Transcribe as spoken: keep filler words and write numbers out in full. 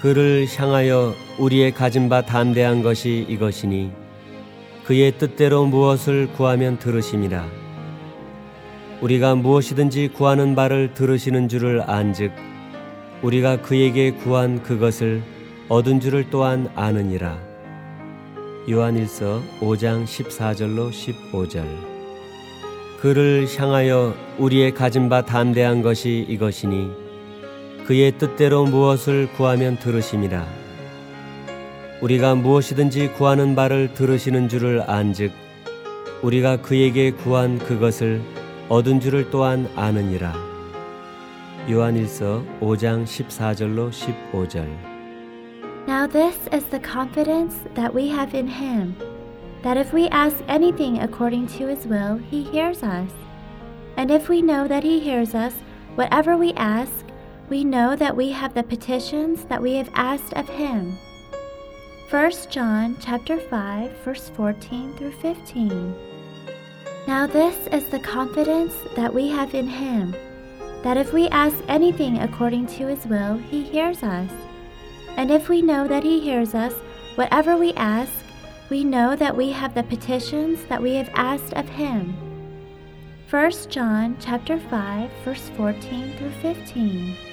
그를 향하여 우리의 가진 바 담대한 것이 이것이니 그의 뜻대로 무엇을 구하면 들으심이라. 우리가 무엇이든지 구하는 바를 들으시는 줄을 안즉 우리가 그에게 구한 그것을 얻은 줄을 또한 아느니라. 요한일서 오 장 십사 절로 십오 절. 그를 향하여 우리의 가진 바 담대한 것이 이것이니 그의 뜻대로 무엇을 구하면 들으심이라. 우리가 무엇이든지 구하는 바를 들으시는 줄을 안즉 우리가 그에게 구한 그것을 얻은 줄을 또한 아느니라. 요한일서 오 장 십사 절로 십오 절. Now this is the confidence that we have in him, that if we ask anything according to his will, he hears us. And if we know that he hears us, whatever we ask, we know that we have the petitions that we have asked of him. First John chapter five, verse fourteen through fifteen. Now this is the confidence that we have in him, that if we ask anything according to his will, he hears us. And if we know that he hears us, whatever we ask, we know that we have the petitions that we have asked of him. First John chapter five, verse fourteen through fifteen.